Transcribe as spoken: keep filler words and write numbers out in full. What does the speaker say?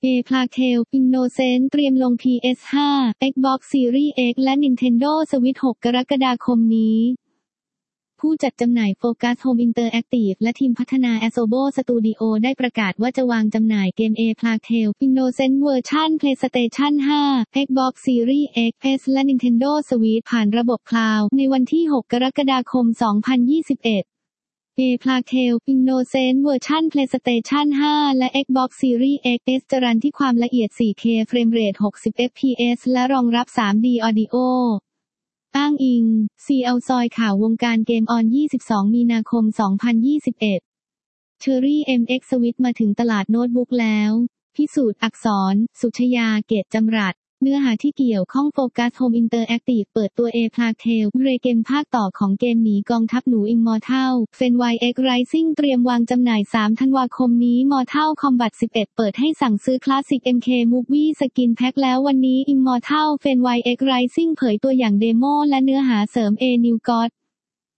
A Plague Tale Innocence เตรียมลง พี เอส ห้า Xbox Series X และ Nintendo Switch หก กรกฎาคมนี้ผู้จัดจำหน่าย Focus Home Interactive และทีมพัฒนา Asobo Studio ได้ประกาศว่าจะวางจำหน่ายเกม A Plague Tale Innocence เวอร์ชัน PlayStation ห้า Xbox Series X S และ Nintendo Switch ผ่านระบบคลาวด์ในวันที่ หก กรกฎาคม สองพันยี่สิบเอ็ดA Plague Tale Innocence เวอร์ชัน PlayStation ห้า และ Xbox Series X S จะรันที่ความละเอียด โฟร์เค เฟรมเรท หกสิบ เอฟ พี เอส และรองรับ ทรีดี Audio อ้างอิง ซี แอล ซอยข่าววงการเกมออน ยี่สิบสอง มีนาคม สองพันยี่สิบเอ็ด Cherry เอ็ม เอ็กซ์ Switch มาถึงตลาดโน้ตบุ๊กแล้ว พิสูจน์อักษร สุชยา เกตจำรัดเนื้อหาที่เกี่ยวข้อง Focus Home Interactive เปิดตัว A Plague Tale เรเกมภาคต่อของเกมหนีกองทัพหนู Immortal Phoenix X Rising เตรียมวางจำหน่าย สาม ธันวาคมนี้ Mortal Kombat สิบเอ็ด เปิดให้สั่งซื้อ Classic เอ็ม เค Movie Skin Pack แล้ววันนี้ Immortal Phoenix X Rising เผยตัวอย่างเดโมและเนื้อหาเสริม A New God